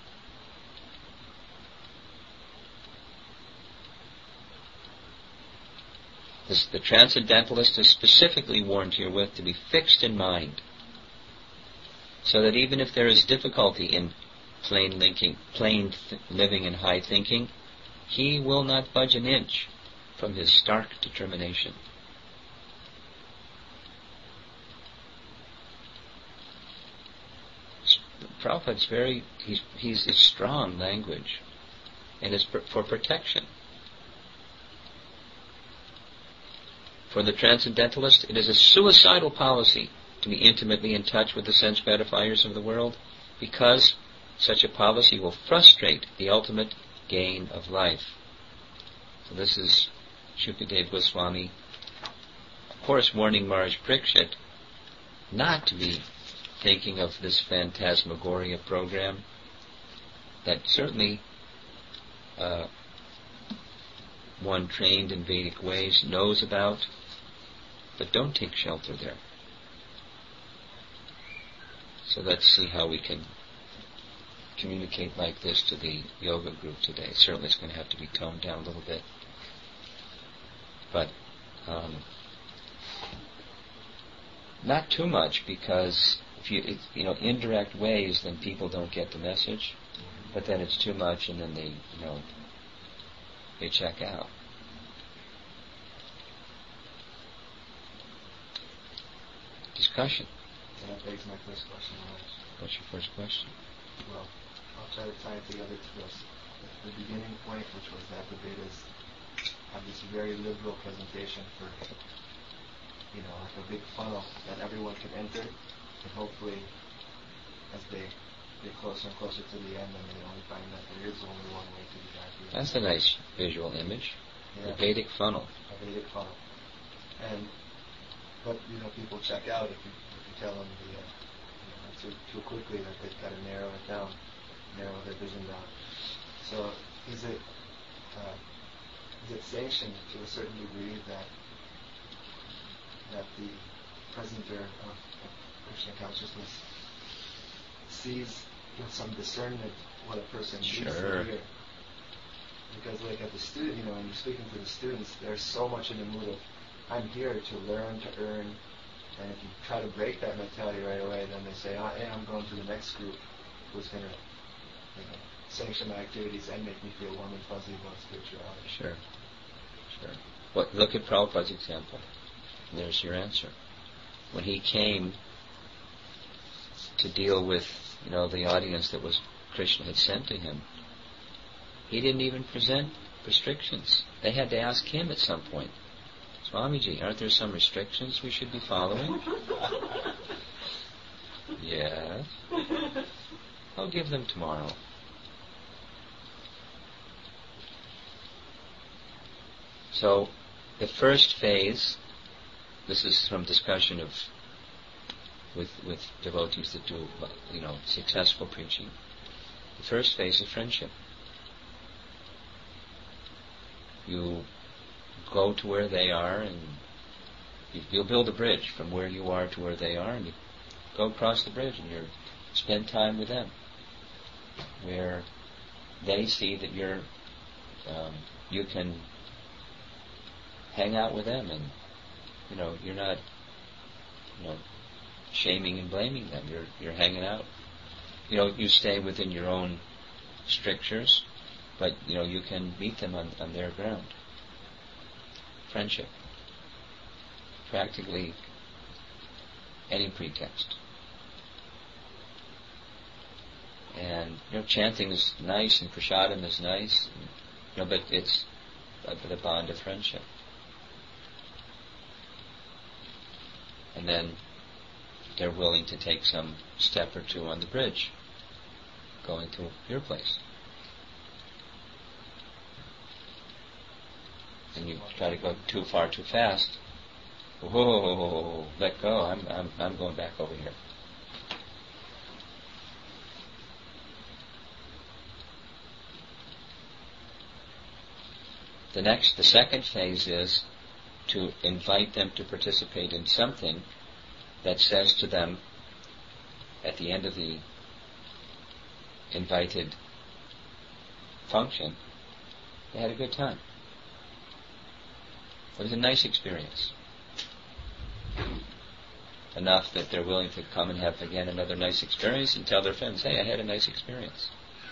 The Transcendentalist is specifically warned herewith to be fixed in mind, so that even if there is difficulty in plain living and high thinking, he will not budge an inch from his stark determination. Prabhupada's it's strong language, and it's for protection. For the Transcendentalist, it is a suicidal policy to be intimately in touch with the sense gratifiers of the world, because such a policy will frustrate the ultimate gain of life. So this is Shukadeva Goswami, of course, warning Maharaj Parikshit not to be thinking of this phantasmagoria program that certainly one trained in Vedic ways knows about, but don't take shelter there. So let's see how we can communicate like this to the yoga group today. Certainly it's going to have to be toned down a little bit. But not too much, because if indirect ways, then people don't get the message. But then it's too much, and then they check out. Discussion. That begs my first question. What's your first question? Well, I'll try to tie it together to this. The beginning point, which was that the Vedas have this very liberal presentation for, like a big funnel that everyone can enter, and hopefully, as they get closer and closer to the end, then they only find that there is only one way to the happy. That's a nice visual image. Yeah. The Vedic funnel. A Vedic funnel. But people check out if you tell them too quickly that they've got to narrow it down, narrow their vision down. So is it sanctioned to a certain degree that the presenter of Krishna consciousness sees with some discernment what a person needs to hear? Because like at the student, when you're speaking to the students, they're so much in the mood of, I'm here to learn, to earn. And if you try to break that mentality right away, then they say, hey, I'm going to the next group who's going to sanction my activities and make me feel warm and fuzzy about spirituality. Sure. Look at Prabhupada's example. There's your answer. When he came to deal with, the audience that was Krishna had sent to him, he didn't even present restrictions. They had to ask him at some point, Swamiji, aren't there some restrictions we should be following? Yes. I'll give them tomorrow. So, the first phase, this is from discussion with devotees that do, successful preaching. The first phase is friendship. You go to where they are, and you'll build a bridge from where you are to where they are, and you go across the bridge, and you spend time with them, where they see that you can hang out with them, and you're not shaming and blaming them. You're hanging out. You stay within your own strictures, but you can meet them on their ground. Friendship. Practically any pretext. And chanting is nice, and prasadam is nice, but it's the bond of friendship. And then they're willing to take some step or two on the bridge, going to your place. And you try to go too far too fast. Whoa, let go. I'm going back over here. The second phase is to invite them to participate in something that says to them at the end of the invited function, they had a good time. It was a nice experience. Enough that they're willing to come and have again another nice experience and tell their friends, hey, I had a nice experience.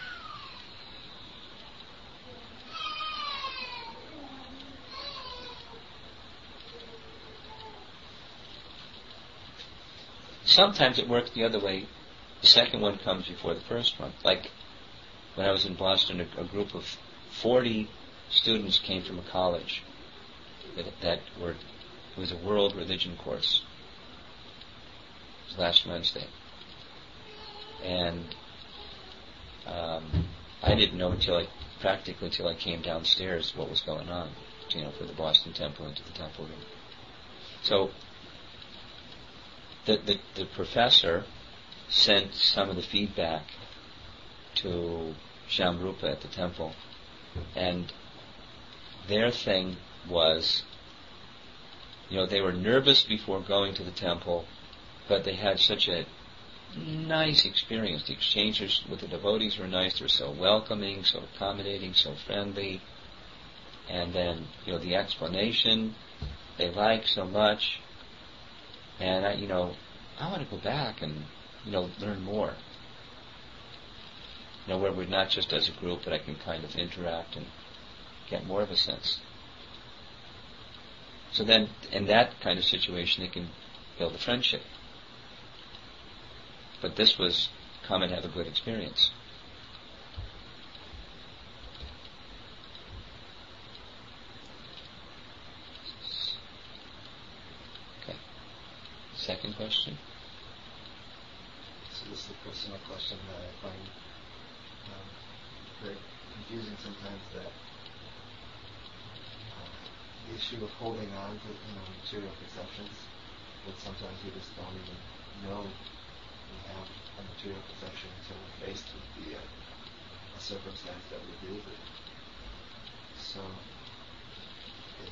Sometimes it works the other way. The second one comes before the first one. Like when I was in Boston, a group of 40 students came from a college it was a world religion course. It was last Wednesday. And I didn't know until I came downstairs what was going on, for the Boston Temple into the temple room. So the professor sent some of the feedback to Shamrupa at the temple, and their thing was, they were nervous before going to the temple, but they had such a nice experience. The exchanges with the devotees were nice. They were so welcoming, so accommodating, so friendly. And then, the explanation they liked so much. And I want to go back and, learn more. Where we're not just as a group, but I can kind of interact and get more of a sense. So then, in that kind of situation, they can build a friendship. But this was come and have a good experience. Okay. Second question? So this is a personal question that I find very confusing sometimes, that the issue of holding on to material perceptions, that sometimes we just don't even know we have a material perception until we're faced with a circumstance that reveals it. So it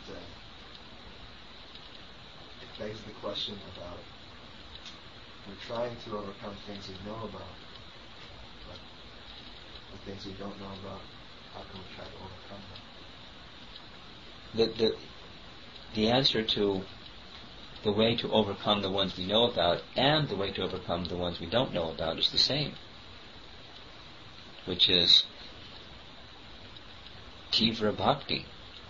begs the question about, we're trying to overcome things we know about, but the things we don't know about, how can we try to overcome them? The answer to the way to overcome the ones we know about and the way to overcome the ones we don't know about is the same, which is Tivra Bhakti.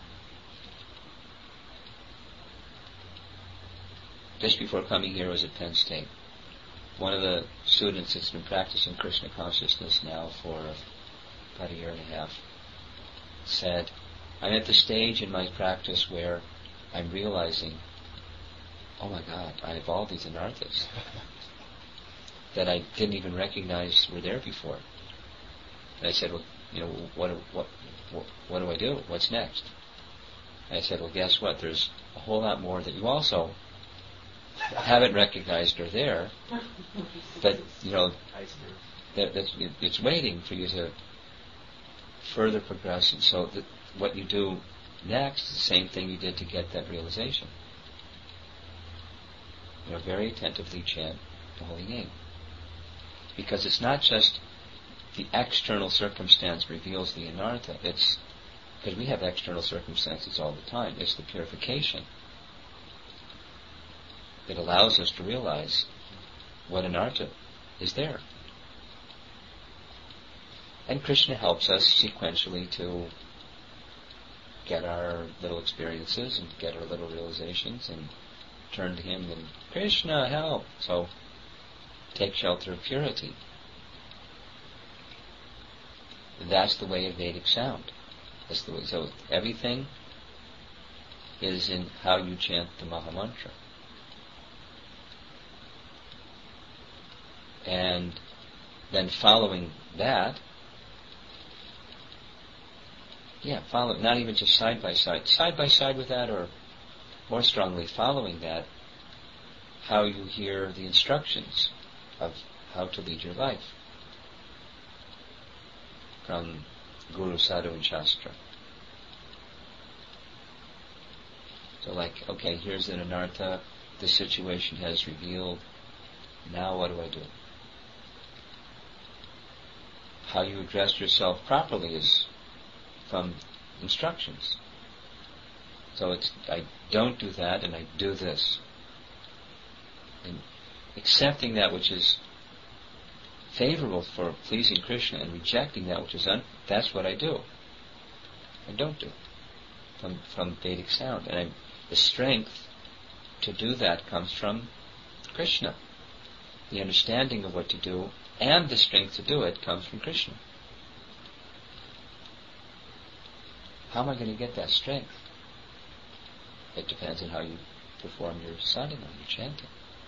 Just before coming here, I was at Penn State. One of the students that's been practicing Krishna consciousness now for about a year and a half said, I'm at the stage in my practice where I'm realizing, oh my God, I have all these anarthas that I didn't even recognize were there before. And I said, well, what do I do? What's next? And I said, well, guess what? There's a whole lot more that you also haven't recognized are there, but it's waiting for you to further progress. And so what you do next is the same thing you did to get that realization. Very attentively chant the holy name, because it's not just the external circumstance reveals the anartha. It's because we have external circumstances all the time. It's the purification that allows us to realize what anartha is there. And Krishna helps us sequentially to get our little experiences and get our little realizations and turn to Him and, Krishna, help! So, take shelter of purity. That's the way of Vedic sound. That's the way. So, everything is in how you chant the Mahamantra. And then following that, not even just side by side with that, or more strongly following that, how you hear the instructions of how to lead your life from Guru, Sadhu, and Shastra. So okay, here's an anartha, the situation has revealed, now what do I do? how you address yourself properly is from instructions. So it's, I don't do that and I do this. And accepting that which is favorable for pleasing Krishna and rejecting that which is that's what I do. I don't do. From Vedic sound. And the strength to do that comes from Krishna. The understanding of what to do and the strength to do it comes from Krishna. How am I going to get that strength? It depends on how you perform your sadhana, your chanting.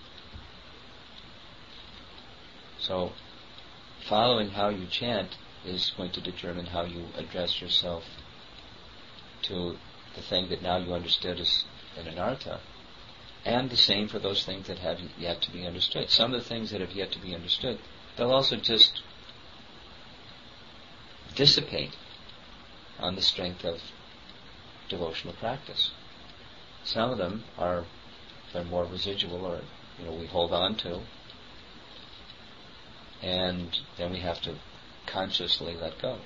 So, following how you chant is going to determine how you address yourself to the thing that now you understood as an anartha, and the same for those things that have yet to be understood. Some of the things that have yet to be understood, they'll also just dissipate on the strength of devotional practice. Some of them they're more residual, or we hold on to, and then we have to consciously let go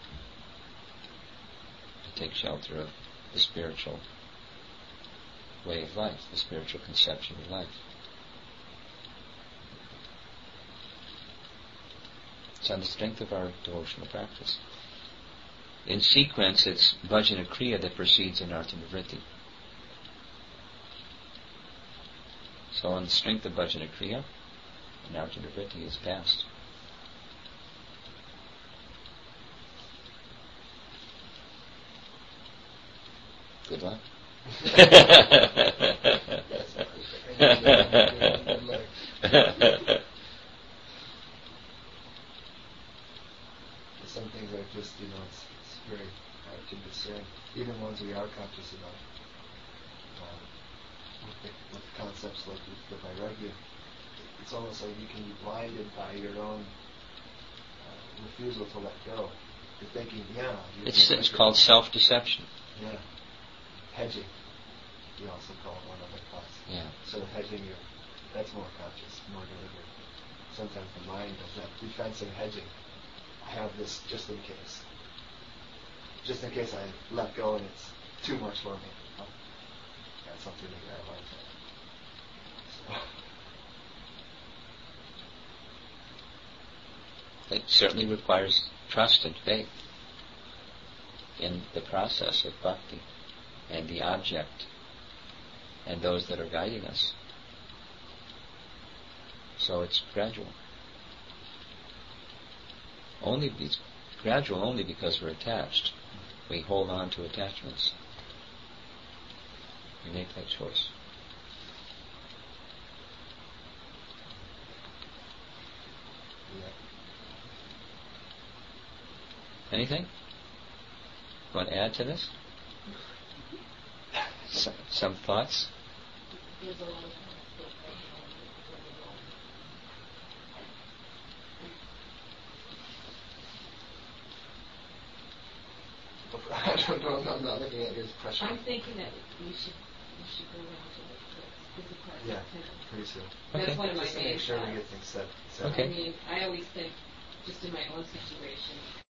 to take shelter of the spiritual way of life, the spiritual conception of life. It's on the strength of our devotional practice. In sequence, it's bhajana kriya that precedes anartha nivritti. So on the strength of bhajana kriya, anartha nivritti is passed. Good luck. Some things are just, it's very hard to discern, even ones we are conscious about. With concepts like the vairagya, it's almost like you can be blinded by your own refusal to let go. You're thinking, It's called self-deception. Yeah. Hedging, we also call it one other class. Yeah. So hedging, that's more conscious, more deliberate. Sometimes the mind does that defensive hedging. I have this just in case. Just in case I let go and it's too much for me. Oh, that's something that I like. So. It certainly requires trust and faith in the process of bhakti and the object and those that are guiding us. So it's gradual. It's gradual only because we're attached. We hold on to attachments. We make that choice. Anything? Want to add to this? Some thoughts? I don't know. I'm not looking at your question. I'm thinking that we should go around to the busy part. Yeah, pretty soon. That's one of my Just to main make sure we thoughts. get things set. Okay. I mean, I always think, just in my own situation,